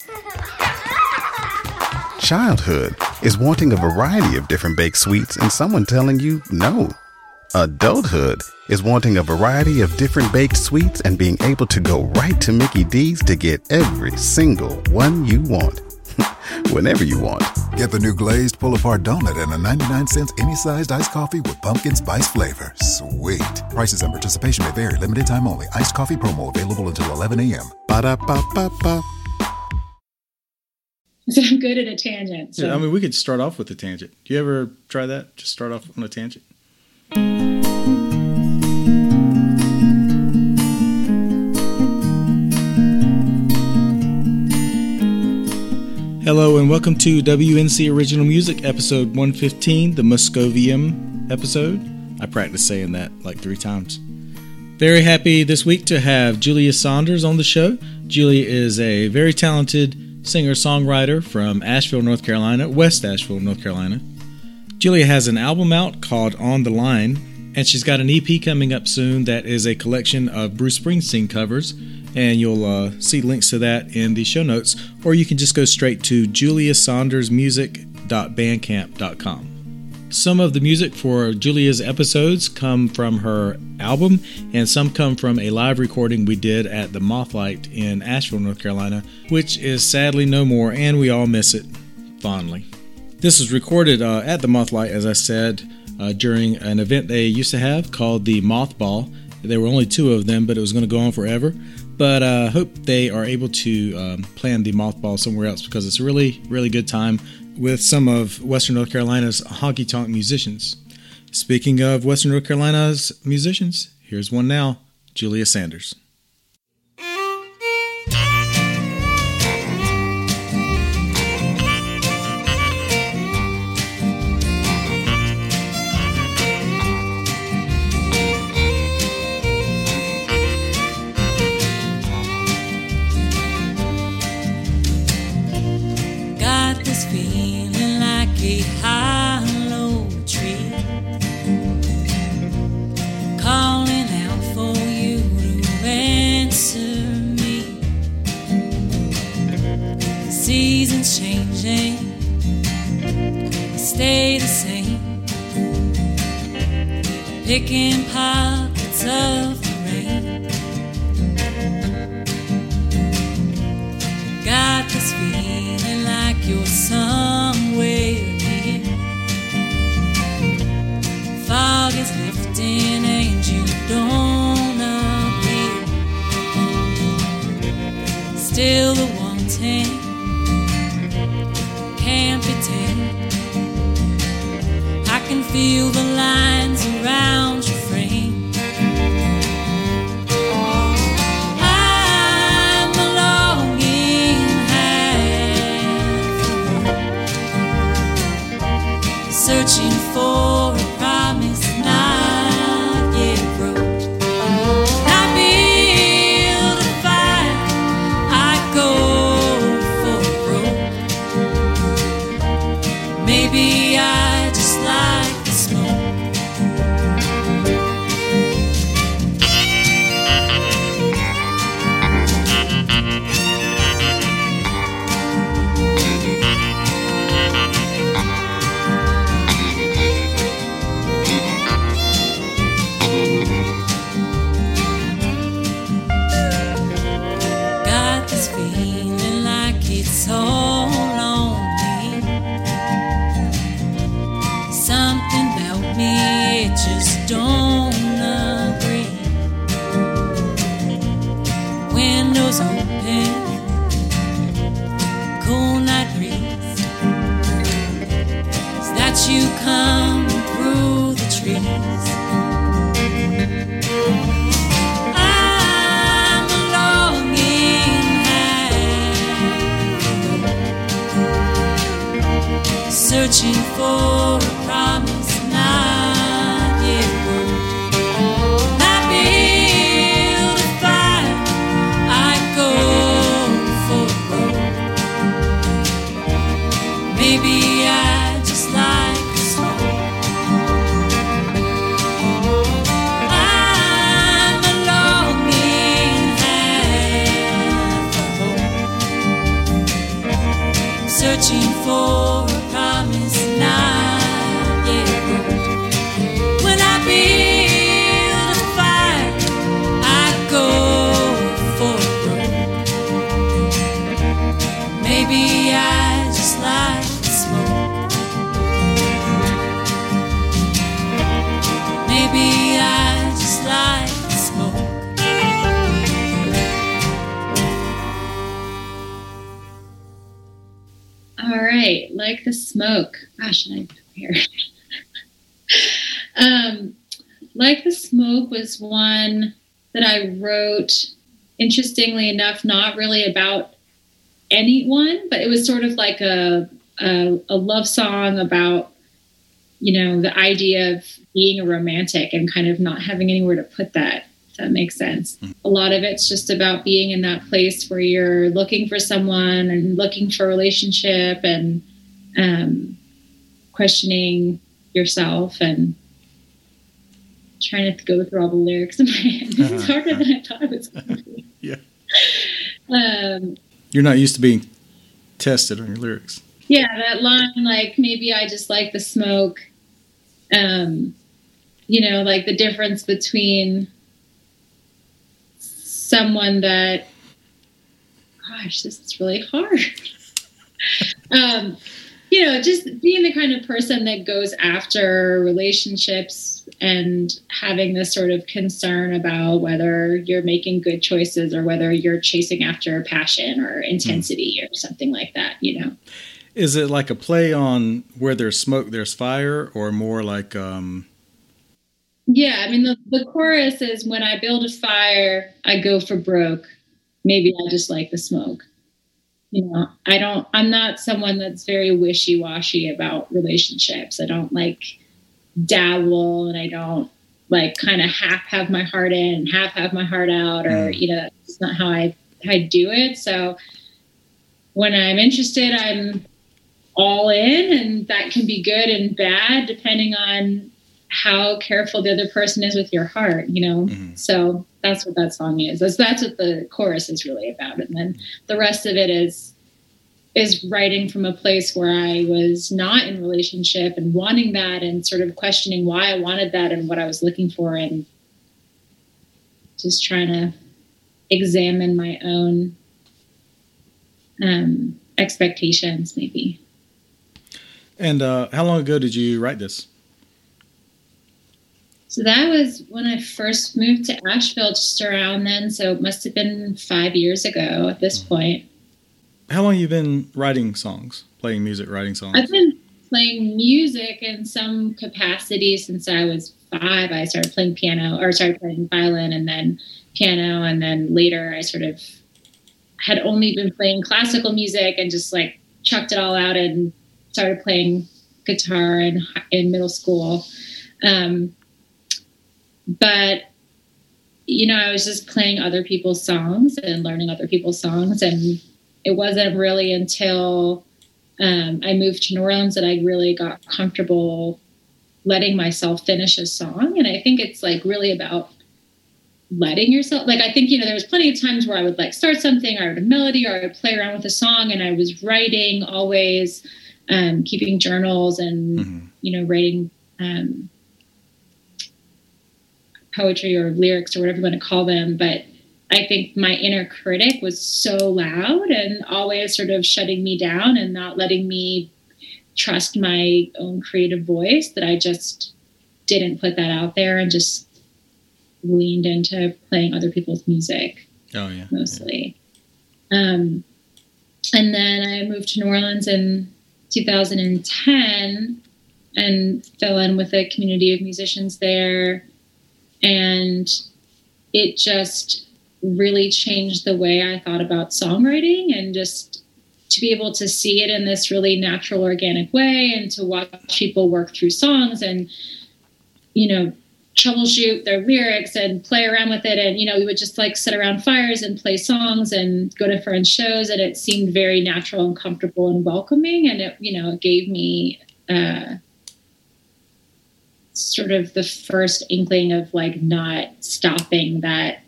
Childhood is wanting a variety of different baked sweets and someone telling you no. Adulthood is wanting a variety of different baked sweets and being able to go right to Mickey D's to get every single one you want. Whenever you want. Get the new glazed pull-apart donut and a 99-cent any-sized iced coffee with pumpkin spice flavor. Sweet. Prices and participation may vary. Limited time only. Iced coffee promo available until 11 a.m. Ba-da-ba-ba-ba. I'm good at a tangent. So. Yeah, I mean, we could start off with a tangent. Do you ever try that? Just start off on a tangent? Hello and welcome to WNC Original Music, episode 115, the Muscovium episode. I practiced saying that like 3 times. Very happy this week to have Julia Saunders on the show. Julia is a very talented singer-songwriter from Asheville, North Carolina, West Asheville, North Carolina. Julia has an album out called On the Line, and she's got an EP coming up soon that is a collection of Bruce Springsteen covers, and you'll see links to that in the show notes, or you can just go straight to juliasaundersmusic.bandcamp.com. Some of the music for Julia's episodes come from her album, and some come from a live recording we did at the Mothlight in Asheville, North Carolina, which is sadly no more, and we all miss it fondly. This was recorded at the Mothlight, as I said, during an event they used to have called the Mothball. There were only 2 of them, but it was going to go on forever. But I hope they are able to plan the Mothball somewhere else, because it's a really, really good time with some of Western North Carolina's honky-tonk musicians. Speaking of Western North Carolina's musicians, here's one now, Julia Saunders. Stay the same, picking pockets of the rain. Got this feeling like you're somewhere near. Fog is lifting and you don't appear. Still the wanting can't be tamed. I can feel the lines around your frame. I'm a longing half, searching for a promise not yet broke. I build a fire, I go for broke. Maybe I just like the smoke. Got this feeling like it's all on me. Something about me, it just don't agree. Windows open, cool night breeze. Is that you coming through the trees? I'm a longing half, searching for a promise not yet broke. I build a fire, I go for broke. Maybe I just like the smoke. I'm a longing half, searching for a promise not yet built. When I build a fire, I go for broke. Maybe I just like the smoke. Maybe I just like the smoke. All right, Like the Smoke. Gosh, I prepared. Like the Smoke was one that I wrote, interestingly enough, not really about anyone, but it was sort of like a love song about, the idea of being a romantic and kind of not having anywhere to put that, if that makes sense. A lot of it's just about being in that place where you're looking for someone and looking for a relationship and questioning yourself and trying to go through all the lyrics in my head. It's harder than I thought it was going to be. Yeah. You're not used to being tested on your lyrics. Yeah, that line, like, maybe I just like the smoke. Like the difference between someone that, gosh, this is really hard. Just being the kind of person that goes after relationships and having this sort of concern about whether you're making good choices or whether you're chasing after passion or intensity or something like that, Is it like a play on where there's smoke, there's fire, or more like... Yeah, I mean, the chorus is, when I build a fire, I go for broke. Maybe I just like the smoke. I'm not someone that's very wishy-washy about relationships. I don't like dabble, and I don't like kind of half have my heart in and half have my heart out, or, it's not how I do it. So when I'm interested, I'm all in, and that can be good and bad depending on how careful the other person is with your heart, So that's what that song is. That's what the chorus is really about. And then the rest of it is writing from a place where I was not in relationship and wanting that and sort of questioning why I wanted that and what I was looking for, and just trying to examine my own expectations maybe. And how long ago did you write this? So that was when I first moved to Asheville, just around then. So it must have been 5 years ago at this point. How long have you been writing songs, playing music, writing songs? I've been playing music in some capacity since I was 5. I started playing violin and then piano. And then later I sort of had only been playing classical music and just like chucked it all out and started playing guitar in middle school. But, I was just playing other people's songs and learning other people's songs. And it wasn't really until I moved to New Orleans that I really got comfortable letting myself finish a song. And I think it's like really about letting yourself, like, I think, there was plenty of times where I would like start something, or I would have a melody, or I would play around with a song, and I was writing always, keeping journals and, writing, poetry or lyrics or whatever you want to call them. But I think my inner critic was so loud and always sort of shutting me down and not letting me trust my own creative voice, that I just didn't put that out there and just leaned into playing other people's music. Oh yeah. Mostly. Yeah. And then I moved to New Orleans in 2010 and fell in with a community of musicians there. And it just really changed the way I thought about songwriting, and just to be able to see it in this really natural, organic way, and to watch people work through songs and, troubleshoot their lyrics and play around with it. And, we would just like sit around fires and play songs and go to friends' shows. And it seemed very natural and comfortable and welcoming. And it, it gave me, sort of the first inkling of like not stopping that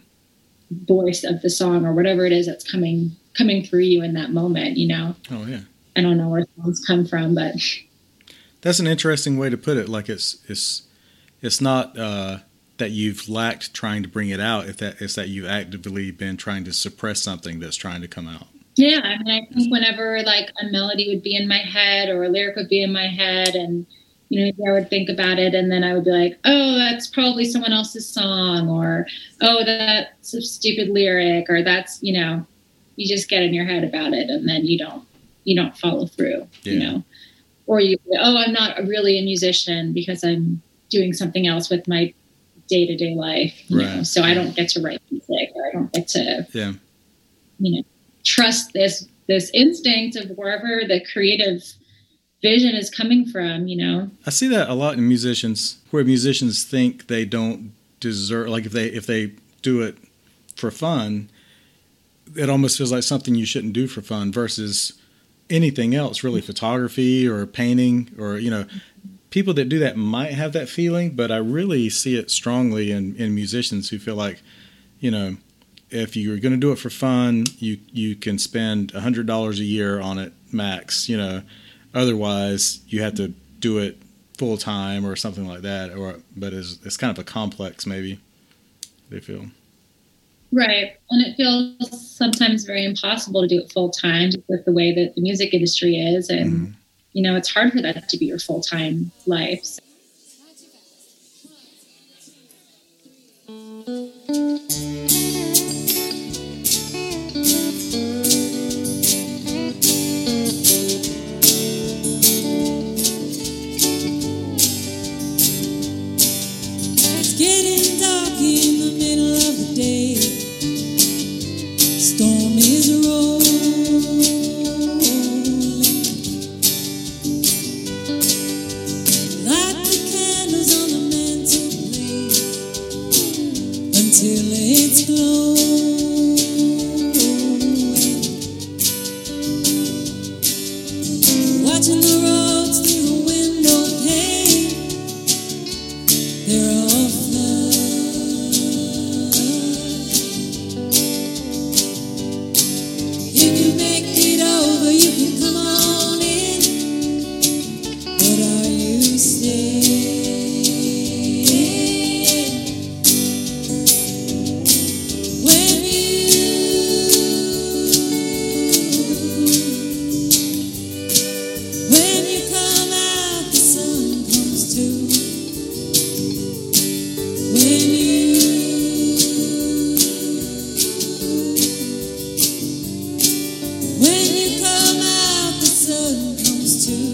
voice of the song or whatever it is that's coming through you in that moment, Oh yeah. I don't know where songs come from, but that's an interesting way to put it. Like it's not that you've lacked trying to bring it out. It's that you've actively been trying to suppress something that's trying to come out. Yeah, I mean, I think whenever like a melody would be in my head or a lyric would be in my head, and I would think about it, and then I would be like, oh, that's probably someone else's song, or oh, that's a stupid lyric, or that's you just get in your head about it, and then you don't follow through, or I'm not really a musician because I'm doing something else with my day-to-day life, so I don't get to write music, or I don't get to, trust this instinct of wherever the creative vision is coming from, I see that a lot in musicians, where musicians think they don't deserve, like if they do it for fun, it almost feels like something you shouldn't do for fun versus anything else, really, photography or painting, or people that do that might have that feeling, but I really see it strongly in musicians who feel like, if you're going to do it for fun, you can spend $100 a year on it max, otherwise you have to do it full time or something like that. But it's kind of a complex, maybe they feel. Right. And it feels sometimes very impossible to do it full time with the way that the music industry is. And, it's hard for that to be your full time life. So. It's getting dark in the middle of the day. Storm is rolling. Light the candles on the mantelpiece until it's glowing. Watching the roads through the window pane, they're all flooded. If you make it over, you can come on in. But are you staying? When you come out, the sun comes too. When you come out, the sun comes too.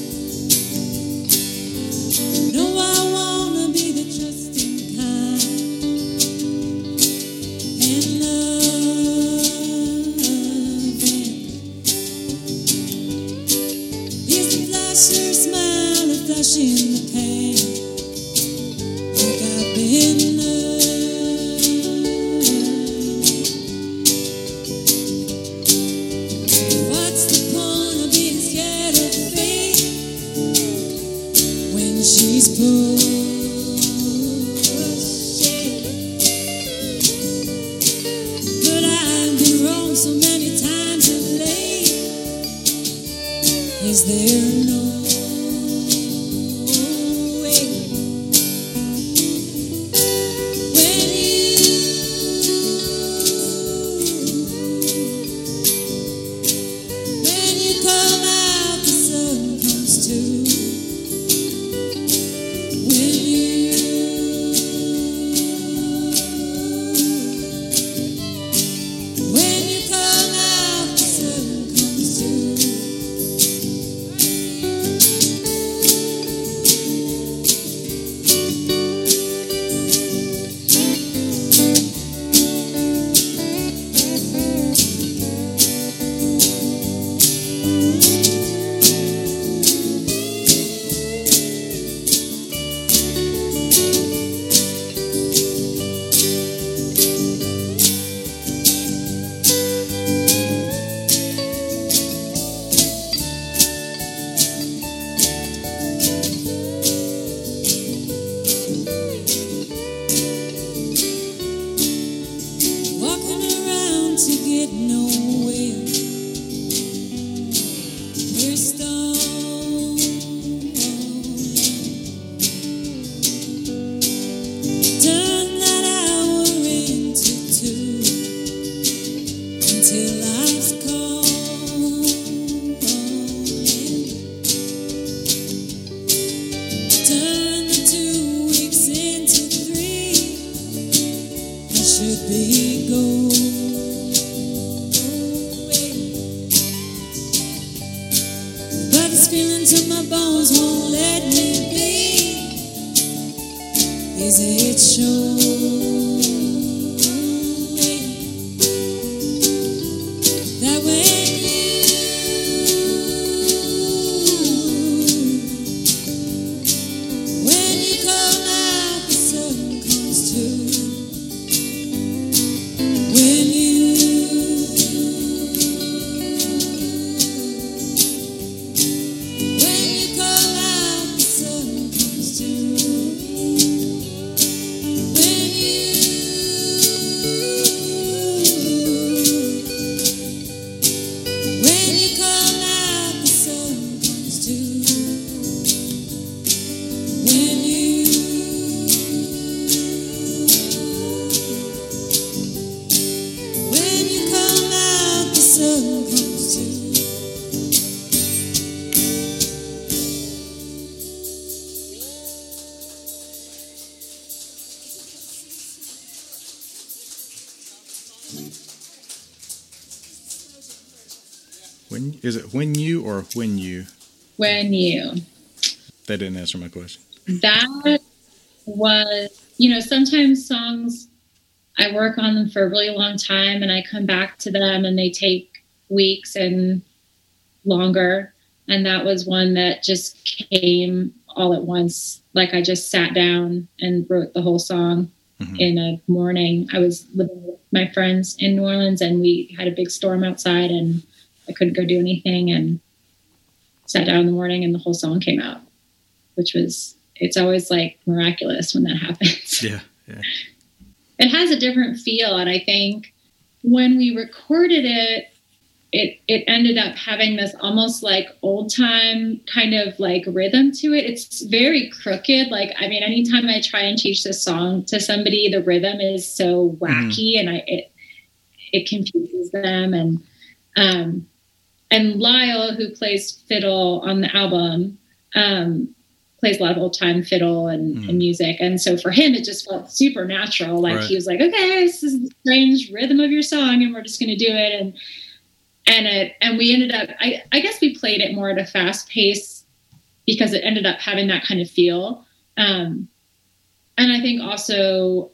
No, I wanna be the trusting kind and loving. Is the flasher smile a flash in the pan? Like I've been what's the point of being scared of fate when she's pushing? But I've been wrong so many times of late. Is there no way? When you come out, the sun comes too. When you come out, the sun comes too. this feeling to my bones won't let me be. Is it showing that when you come out, the sun comes too. When you come out, the sun comes too. When you come out, the sun comes too. When you come out, the sun comes too. Is it when you or when you? When you. That didn't answer my question. That was, sometimes songs, I work on them for a really long time and I come back to them and they take weeks and longer. And that was one that just came all at once. Like I just sat down and wrote the whole song in a morning. I was living with my friends in New Orleans and we had a big storm outside and I couldn't go do anything and sat down in the morning and the whole song came out, which was, it's always like miraculous when that happens. Yeah. It has a different feel. And I think when we recorded it, it ended up having this almost like old time kind of like rhythm to it. It's very crooked. Like, I mean, anytime I try and teach this song to somebody, the rhythm is so wacky and it confuses them. And Lyle, who plays fiddle on the album, plays a lot of old time fiddle and music. And so for him, it just felt super natural. Like he was like, okay, this is the strange rhythm of your song and we're just going to do it. And we ended up, I guess we played it more at a fast pace because it ended up having that kind of feel. And I think also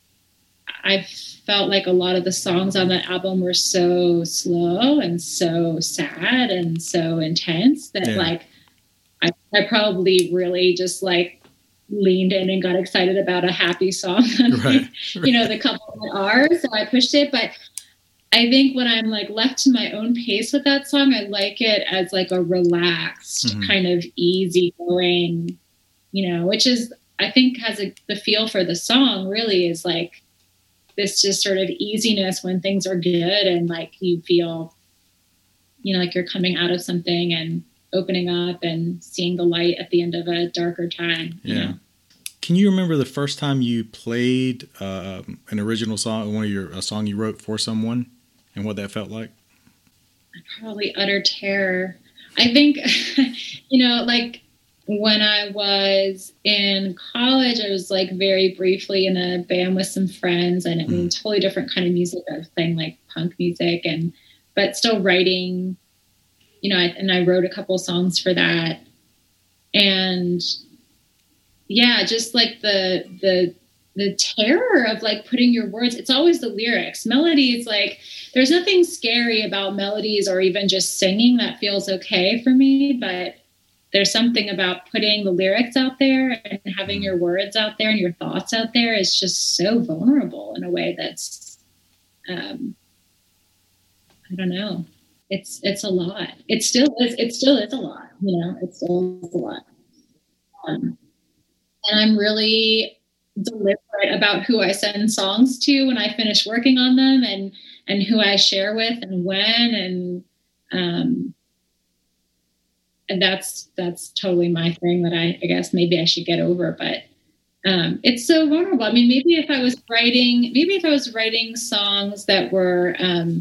I felt like a lot of the songs on that album were so slow and so sad and so intense that like, I probably really just like leaned in and got excited about a happy song, the couple that are, so I pushed it. But I think when I'm like left to my own pace with that song, I like it as like a relaxed kind of easy going, which is, I think has the feel for the song really is like this just sort of easiness when things are good and like you feel, like you're coming out of something and opening up and seeing the light at the end of a darker time. Yeah. Can you remember the first time you played an original song, a song you wrote for someone, and what that felt like? Probably utter terror. I think, like when I was in college, I was like very briefly in a band with some friends, and I mean, totally different kind of music. I was playing like punk music, but still writing. And I wrote a couple songs for that. And yeah, just like the terror of like putting your words, it's always the lyrics. Melodies, like there's nothing scary about melodies or even just singing that feels okay for me. But there's something about putting the lyrics out there and having your words out there and your thoughts out there is just so vulnerable in a way that's, I don't know. It's a lot. It still is a lot, it still is a lot. And I'm really deliberate about who I send songs to when I finish working on them and who I share with and when, and that's totally my thing that I guess maybe I should get over, but it's so vulnerable. I mean, maybe if I was writing songs that were,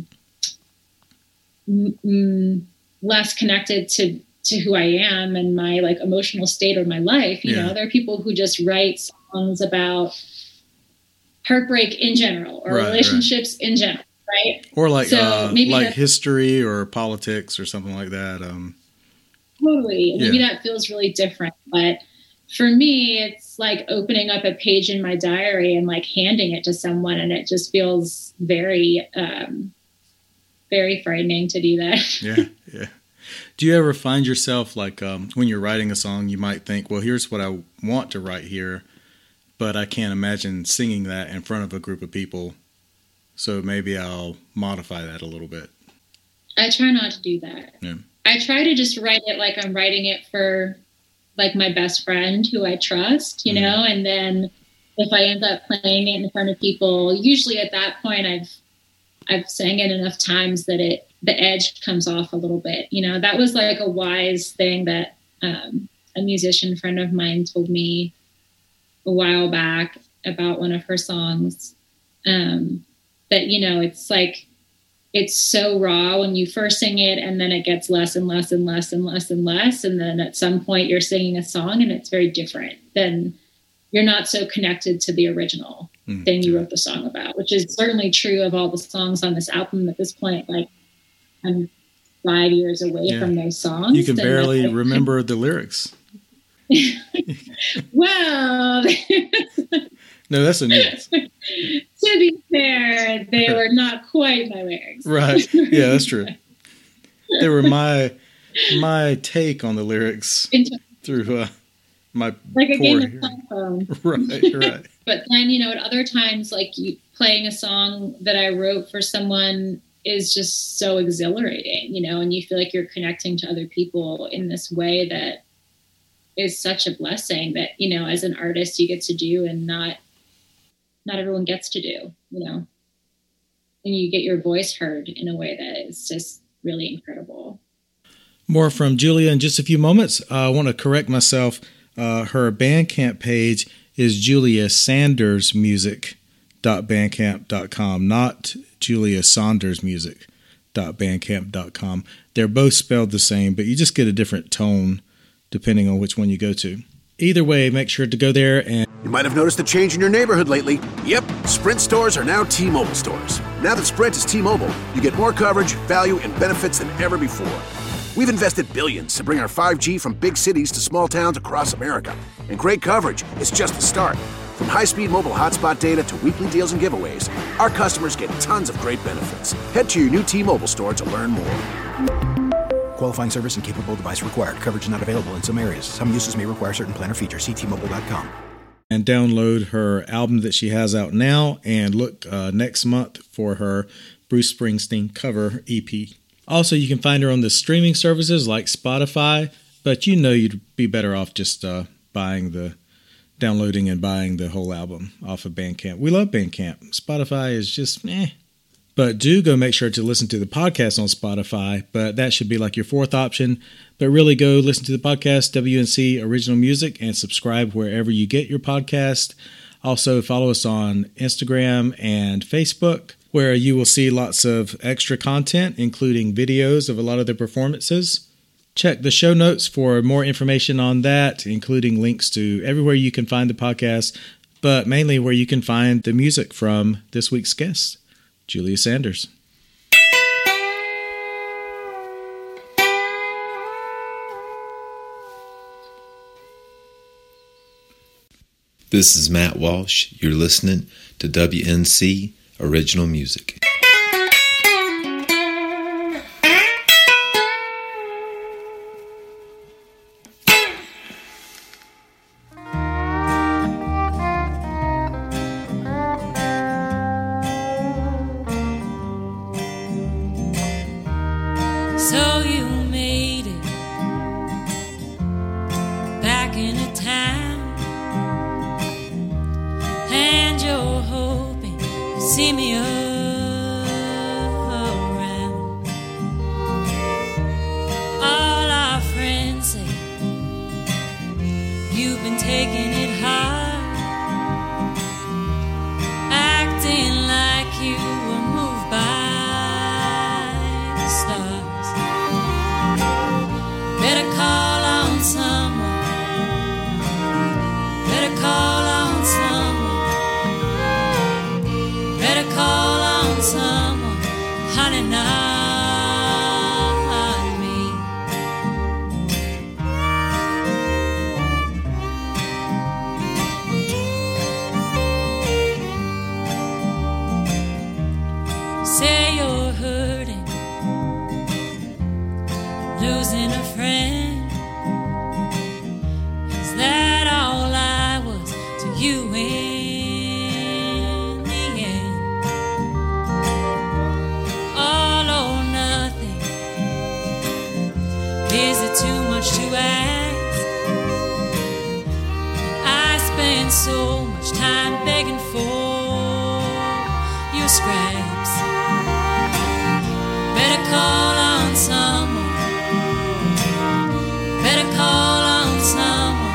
less connected to who I am and my like emotional state or my life. There are people who just write songs about heartbreak in general or relationships in general, right? Or like so maybe like history or politics or something like that. Totally. Maybe that feels really different, but for me, it's like opening up a page in my diary and like handing it to someone, and it just feels very, very frightening to do that. Yeah. Do you ever find yourself like when you're writing a song, you might think, well, here's what I want to write here, but I can't imagine singing that in front of a group of people, so maybe I'll modify that a little bit? I try not to do that. Yeah. I try to just write it like I'm writing it for like my best friend who I trust, you know, and then if I end up playing it in front of people, usually at that point I've sang it enough times that the edge comes off a little bit. You know, that was like a wise thing that a musician friend of mine told me a while back about one of her songs, that, you know, it's like, it's so raw when you first sing it, and then it gets less and less and less and less and less. And then at some point you're singing a song and it's very different. Then you're not so connected to the original thing you wrote the song about, which is certainly true of all the songs on this album at this point. Like, I'm 5 years away from those songs. You can barely remember the lyrics. Well, no, that's a nuance. To be fair, they were not quite my lyrics. Right. Yeah, that's true. They were my take on the lyrics through my like a game poor of telephone. Right. But then, you know, at other times, like playing a song that I wrote for someone is just so exhilarating, you know, and you feel like you're connecting to other people in this way that is such a blessing that, you know, as an artist you get to do and not everyone gets to do, you know, and you get your voice heard in a way that is just really incredible. More from Julia in just a few moments. I want to correct myself. Her Bandcamp page is juliasandersmusic.bandcamp.com, not juliasaundersmusic.bandcamp.com. They're both spelled the same, but you just get a different tone depending on which one you go to. Either way, make sure to go there. And you might have noticed a change in your neighborhood lately. Yep, Sprint stores are now T-Mobile stores. Now that Sprint is T-Mobile, you get more coverage, value, and benefits than ever before. We've invested billions to bring our 5G from big cities to small towns across America. And great coverage is just the start. From high-speed mobile hotspot data to weekly deals and giveaways, our customers get tons of great benefits. Head to your new T-Mobile store to learn more. Qualifying service and capable device required. Coverage not available in some areas. Some uses may require certain plan or features. See T-Mobile.com. And download her album that she has out now, and look next month for her Bruce Springsteen cover EP. Also, you can find her on the streaming services like Spotify, but you know you'd be better off just downloading and buying the whole album off of Bandcamp. We love Bandcamp. Spotify is just But do go make sure to listen to the podcast on Spotify, but that should be like your fourth option. But really go listen to the podcast, WNC Original Music, and subscribe wherever you get your podcast. Also, follow us on Instagram and Facebook, where you will see lots of extra content, including videos of a lot of the performances. Check the show notes for more information on that, including links to everywhere you can find the podcast, but mainly where you can find the music from this week's guest, Julia Sanders. This is Matt Walsh. You're listening to WNC Original Music. So you made it back into town, and you're hoping to see me around. All our friends say you've been taking it hard, acting like you were moved by the stars. Better call on someone. Better call on someone. Better call on someone. Honey, not me. losing a friend. Is that all I was to you in the end? All or nothing. Is it too much to ask? I spend so much time begging for your scraps. Better call on someone. Better call on someone.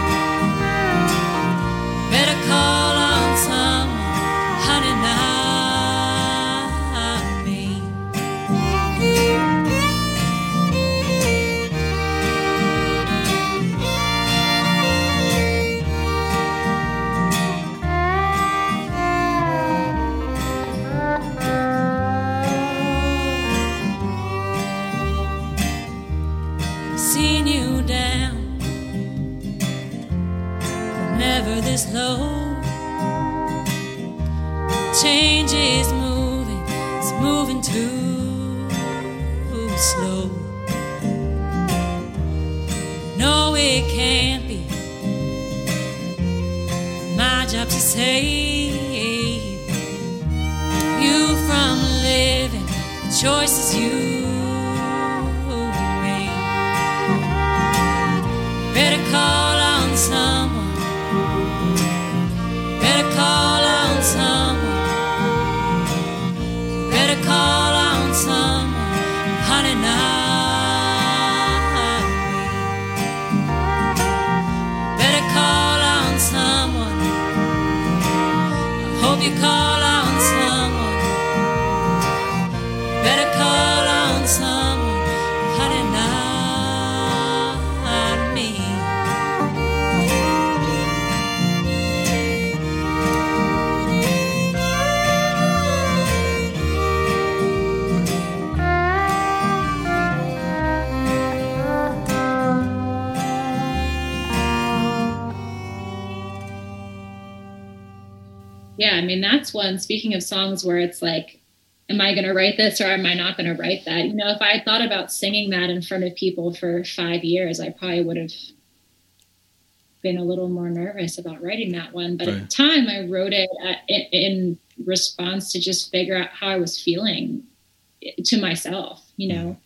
Better call on someone. Honey, not me. Seen you down, never this low. Change is moving, it's moving too slow. No, it can't be my job to save you from living the choices you made. Better call on someone. Better call on someone. Better call on someone. Honey, not me. Better call on someone. I hope you call on someone. Better call on someone. Honey, not me. Yeah, I mean, that's one, speaking of songs where it's like, am I going to write this or am I not going to write that? You know, if I had thought about singing that in front of people for 5 years, I probably would have been a little more nervous about writing that one. But at the time, I wrote it in response to just figure out how I was feeling to myself, you know.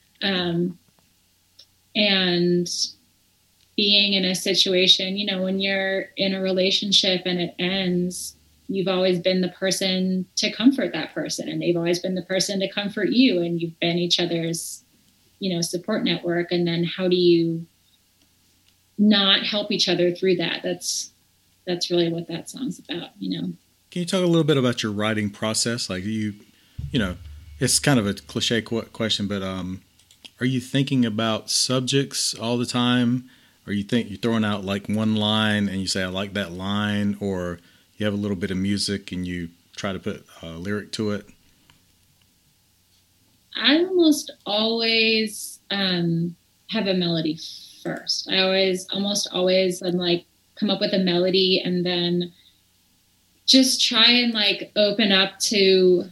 And being in a situation, you know, when you're in a relationship and it ends, you've always been the person to comfort that person, and they've always been the person to comfort you, and you've been each other's, you know, support network. And then how do you not help each other through that? That's really what that song's about, you know. Can you talk a little bit about your writing process? Like you know, it's kind of a cliche question, but are you thinking about subjects all the time? Or you think you're throwing out like one line and you say, I like that line, or you have a little bit of music and you try to put a lyric to it? I almost always have a melody first. Almost always I'm like come up with a melody and then just try and like open up to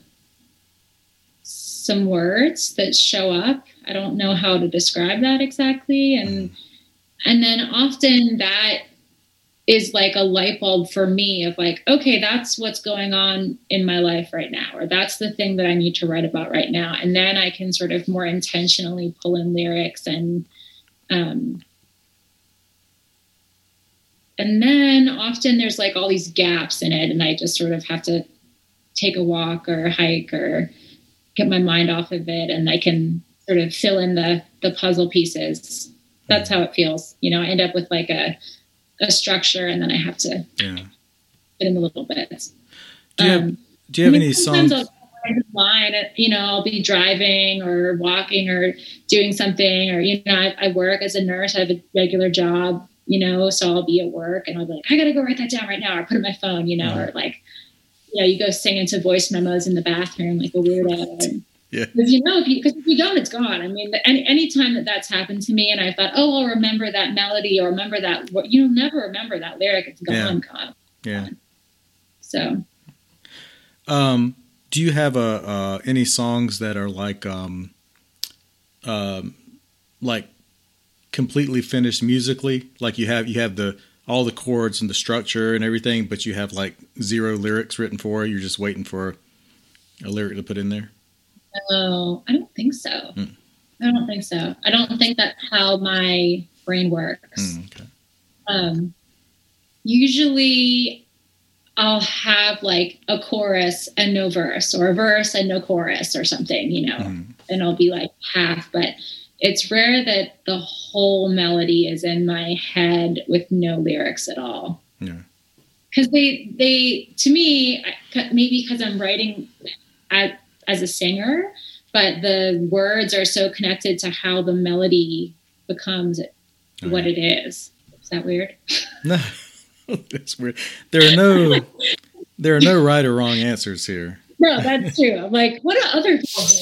some words that show up. I don't know how to describe that exactly. And then often that is like a light bulb for me of like, okay, that's what's going on in my life right now, or that's the thing that I need to write about right now. And then I can sort of more intentionally pull in lyrics and then often there's like all these gaps in it and I just sort of have to take a walk or a hike or get my mind off of it and I can sort of fill in the puzzle pieces. That's how it feels. You know, I end up with like a structure and then I have to fit in a little bit. Do you have any songs? I'll line, you know, I'll be driving or walking or doing something, or, you know, I work as a nurse. I have a regular job, you know, so I'll be at work and I'll be like, I got to go write that down right now, or put it on my phone, you know, or like, you know, you go sing into voice memos in the bathroom like a weirdo. And, yeah. Because you know, if you don't, it's gone. I mean, any time that's happened to me, and I thought, oh, I'll remember that melody or remember that, you'll never remember that lyric. It's gone. Yeah. So, do you have any songs that are like like completely finished musically? Like you have all the chords and the structure and everything, but you have like 0 lyrics written for it. You're just waiting for a lyric to put in there? No, I don't think so. I don't think so. I don't think that's how my brain works. Okay. Usually I'll have like a chorus and no verse, or a verse and no chorus or something, you know, and I'll be like half, but it's rare that the whole melody is in my head with no lyrics at all. Yeah. Because they, to me, maybe because I'm writing as a singer, but the words are so connected to how the melody becomes what it is. Is that weird? No, that's weird. There are no right or wrong answers here. No, that's true. I'm like, what do other people do?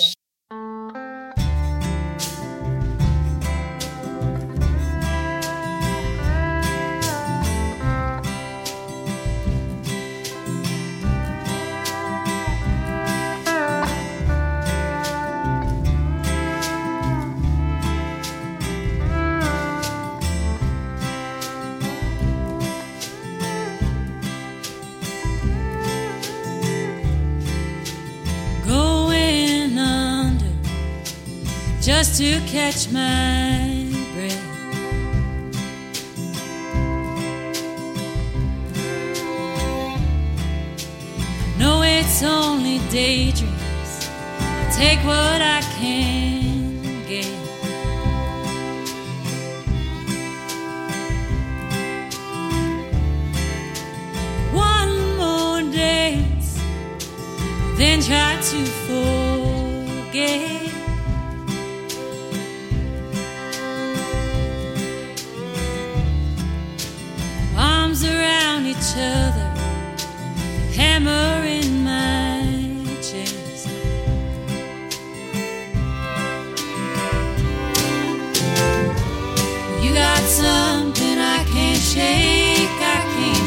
Just to catch my breath. No, it's only daydreams. I take what I can get. One more dance, then try to forget. Around each other, hammer in my chest. You got something I can't shake, I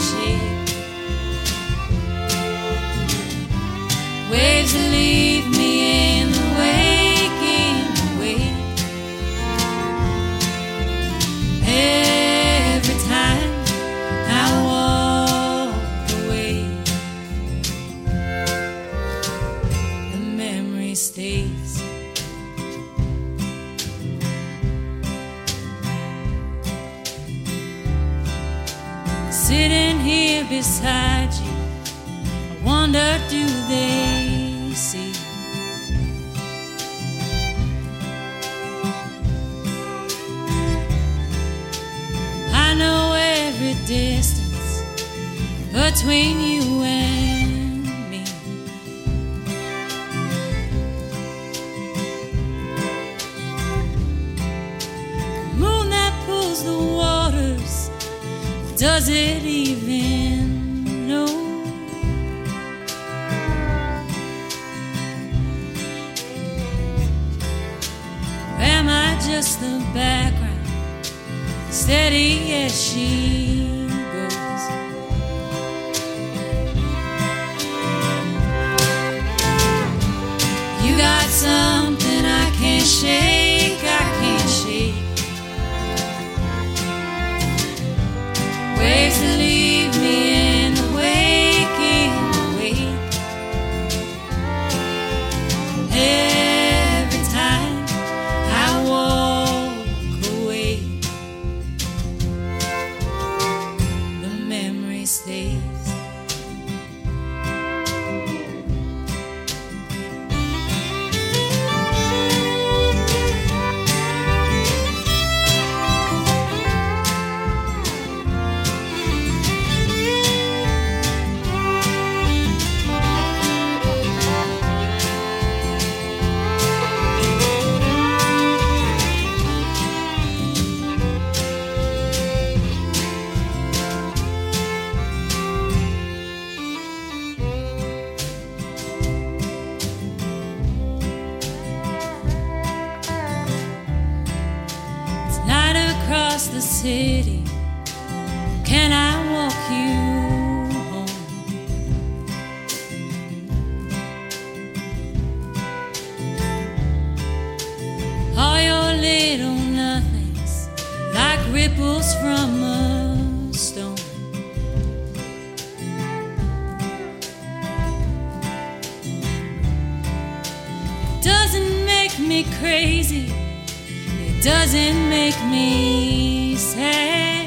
can't shake. Waves that leave me in the wake, in the wake. Every time I walk away, the memory stays. Sitting here beside you, I wonder, do they see? I know every distance between you and me. The moon that pulls the waters, does it even know? Or am I just the background, steady as she goes? You got something I can't shake, I can't shake. Waves that leave me in the wake, in the wake. Every time I walk away, the memory stays. The city, can I walk you home? All your little ripples from a stone. Doesn't make me crazy, it doesn't make me sad.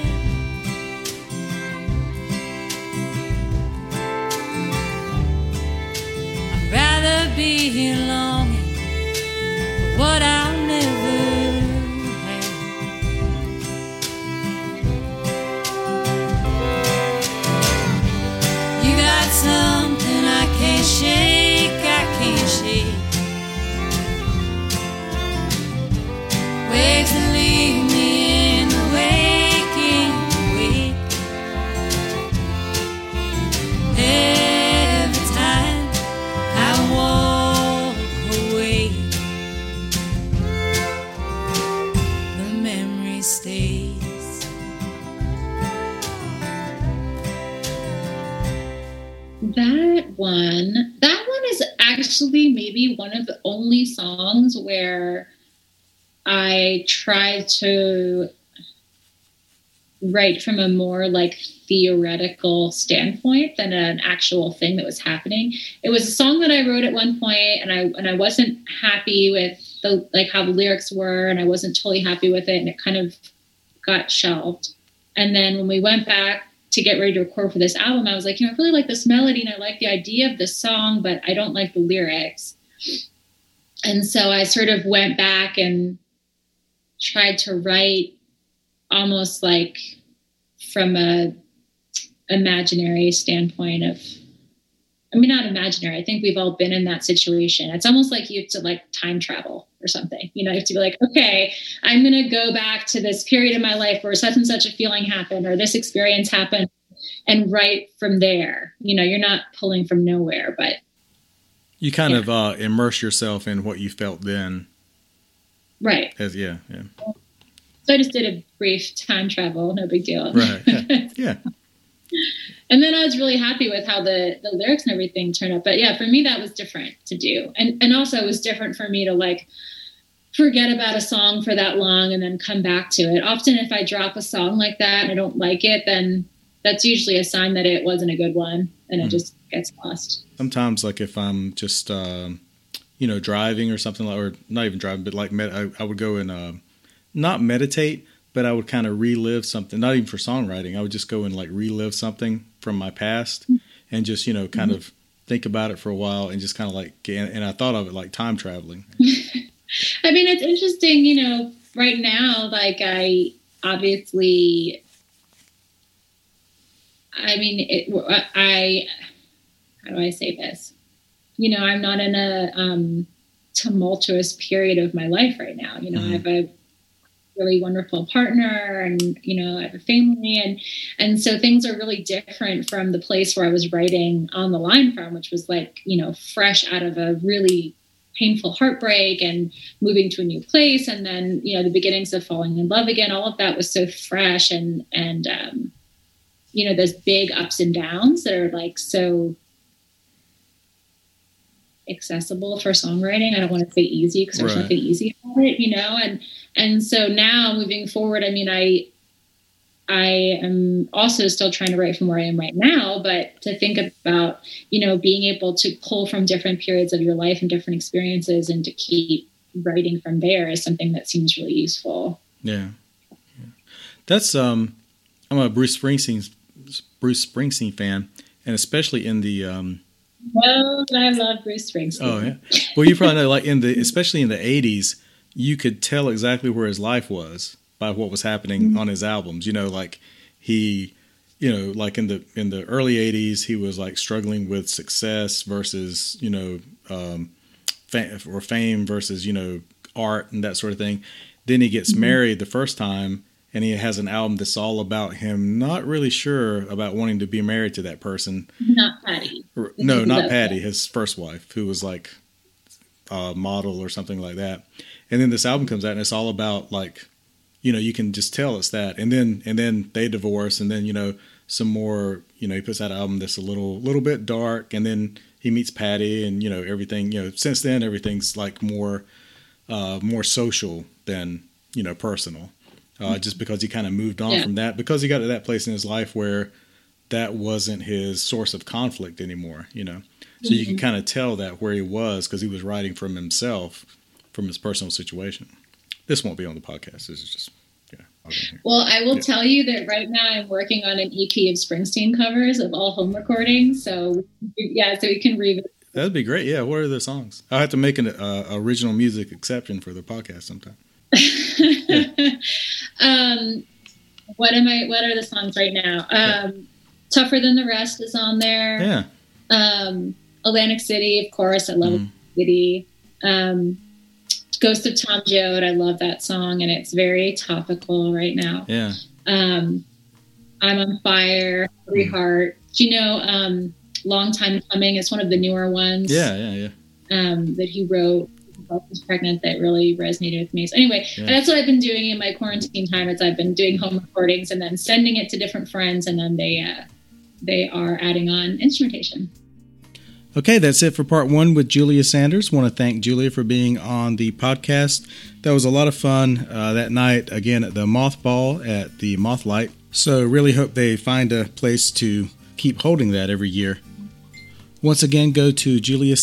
I'd rather be here longing for what I'll never have. You got something I can't shake, I can't shake. Waves that leave me in the waking wake. Every time I walk away, the memory stays. That one is actually maybe one of the only songs where I tried to write from a more like theoretical standpoint than an actual thing that was happening. It was a song that I wrote at one point, and I wasn't happy with the like how the lyrics were, and I wasn't totally happy with it, and it kind of got shelved. And then when we went back to get ready to record for this album, I was like, I really like this melody and I like the idea of this song, but I don't like the lyrics. And so I sort of went back and tried to write almost like from a imaginary standpoint of, not imaginary. I think we've all been in that situation. It's almost like you have to like time travel or something. You have to be like, okay, I'm going to go back to this period in my life where such and such a feeling happened or this experience happened and write from there. You're not pulling from nowhere, but you kind of immerse yourself in what you felt then. Right. Yeah. So I just did a brief time travel. No big deal. Right. Yeah. And then I was really happy with how the lyrics and everything turned out. But yeah, for me, that was different to do. And also it was different for me to like forget about a song for that long and then come back to it. Often if I drop a song like that and I don't like it, then that's usually a sign that it wasn't a good one and it just gets lost. Sometimes like if I'm just, driving or something like, or not even driving, but like I would go and not meditate, but I would kind of relive something, not even for songwriting. I would just go and like relive something from my past and just, kind of think about it for a while and just kind of like, and I thought of it like time traveling. It's interesting, right now, like I obviously, how do I say this? I'm not in a tumultuous period of my life right now. I have a really wonderful partner and, I have a family and so things are really different from the place where I was writing On the Line from, which was like, fresh out of a really painful heartbreak and moving to a new place. And then, the beginnings of falling in love again, all of that was so fresh and those big ups and downs that are like so accessible for songwriting. I don't want to say easy because there's nothing easy about it, and so now moving forward, I am also still trying to write from where I am right now, but to think about, being able to pull from different periods of your life and different experiences and to keep writing from there is something that seems really useful. Yeah. That's, I'm a Bruce Springsteen fan, and especially in the, well, I love Bruce Springsteen. Oh yeah. Well, you probably know, like especially in the 80s, you could tell exactly where his life was by what was happening on his albums. Like he, like in the early 80s, he was like struggling with success versus, fame versus, art and that sort of thing. Then he gets married the first time and he has an album that's all about him not really sure about wanting to be married to that person. Not Patty. No, not Patty, his first wife, who was like a model or something like that. And then this album comes out and it's all about like, you can just tell it's that. And then they divorce and then, some more, he puts out an album that's a little bit dark and then he meets Patty and, everything, since then everything's like more social than, personal. just because he kind of moved on from that, because he got to that place in his life where that wasn't his source of conflict anymore, you know. So you can kind of tell that where he was, because he was writing from himself, from his personal situation. This won't be on the podcast. This is just, Well, I will tell you that right now I'm working on an EP of Springsteen covers of all home recordings. So we can revisit. That'd be great. Yeah. What are the songs? I'll have to make an original music exception for the podcast sometime. What are the songs right now? Tougher Than the Rest is on there. Yeah. Atlantic City, of course. I love Atlantic City. Ghost of Tom Joad. I love that song, and it's very topical right now. Yeah. I'm on Fire. Every Heart. Do you know Long Time Coming is one of the newer ones. Yeah. That he wrote while I was pregnant, that really resonated with me. So anyway, that's what I've been doing in my quarantine time. Is I've been doing home recordings and then sending it to different friends, and then they are adding on instrumentation. Okay, that's it for part 1 with Julia Sanders. Want to thank Julia for being on the podcast. That was a lot of fun that night, again, at the Moth Ball at the Mothlight. So really hope they find a place to keep holding that every year. Once again, go to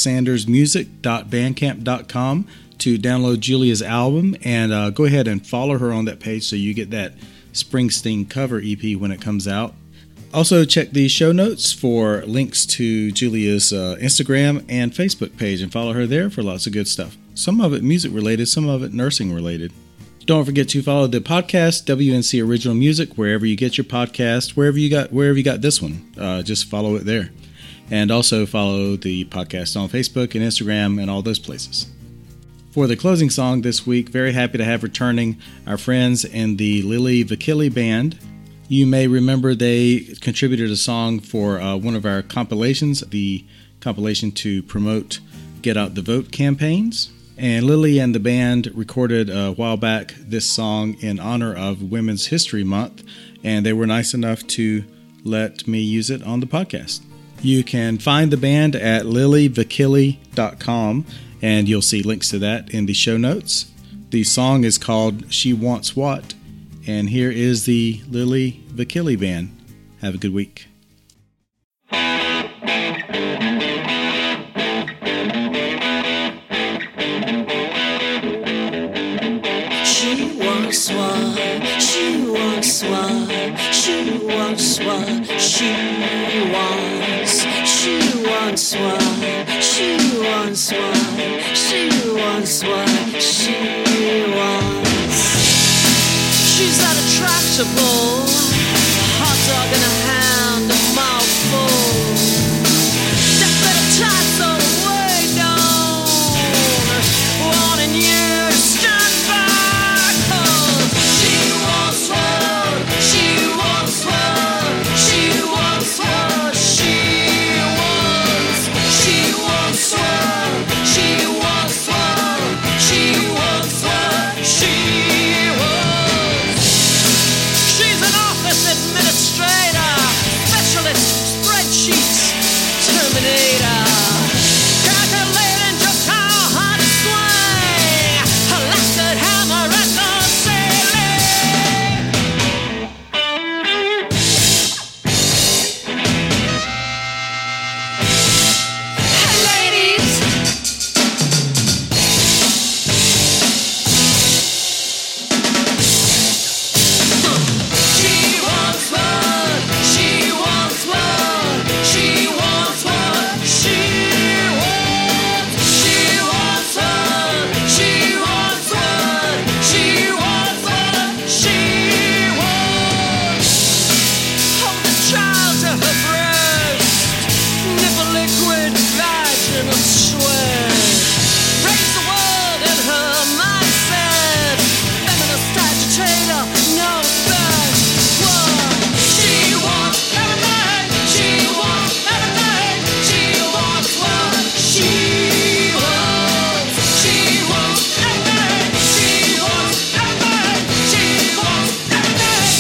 juliasandersmusic.bandcamp.com to download Julia's album, and go ahead and follow her on that page so you get that Springsteen cover EP when it comes out. Also, check the show notes for links to Julia's Instagram and Facebook page, and follow her there for lots of good stuff. Some of it music related, some of it nursing related. Don't forget to follow the podcast, WNC Original Music, wherever you get your podcast, wherever you got this one. Just follow it there. And also follow the podcast on Facebook and Instagram and all those places. For the closing song this week, very happy to have returning our friends in the Lily Vakili Band. You may remember they contributed a song for one of our compilations, the compilation to promote Get Out the Vote campaigns. And Lily and the band recorded a while back this song in honor of Women's History Month, and they were nice enough to let me use it on the podcast. You can find the band at lilyvakili.com, and you'll see links to that in the show notes. The song is called She Wants What, and here is the Lily Vakili Band. Have a good week. She wants what, she wants what, she wants what, she wants. She wants what, she wants what, she wants what, she wants. She's unattractable, hot dog in a hand, a mouthful. That better tights all the way down, wanting you to stand back. She wants what, she wants what, she wants what, she wants. She wants what, she wants what, she wants what, she wants. She's an office administrator, specialist, spreadsheets, terminator. Calculating just how hard to swing a lasted hammer at the ceiling. Hey ladies, she wants what, she wants what, she wants what, she wants. She wants what, she wants what, she wants what, she wants. Hold the child to her breast, nipple liquid, vaginal sweat. Raise the world in her mindset, feminist agitator, knows best. What she wants, everything. She wants everything. She wants what she wants. She wants everything. She wants everything. She wants everything.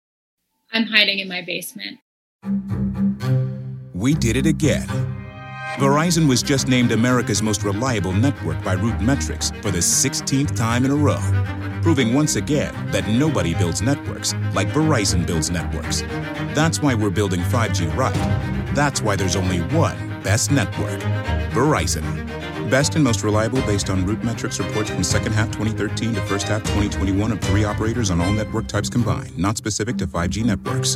I'm hiding in my basement. We did it again. Verizon was just named America's most reliable network by RootMetrics for the 16th time in a row, proving once again that nobody builds networks like Verizon builds networks. That's why we're building 5G right. That's why there's only one best network, Verizon. Best and most reliable based on RootMetrics reports from second half 2013 to first half 2021 of 3 operators on all network types combined, not specific to 5G networks.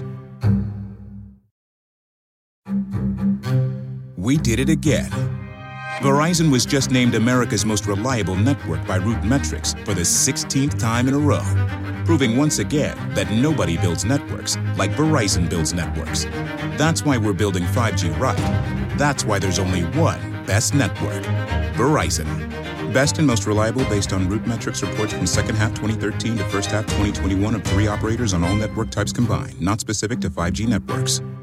We did it again. Verizon was just named America's most reliable network by RootMetrics for the 16th time in a row, proving once again that nobody builds networks like Verizon builds networks. That's why we're building 5G right. That's why there's only one best network, Verizon. Best and most reliable based on RootMetrics reports from second half 2013 to first half 2021 of 3 operators on all network types combined, not specific to 5G networks.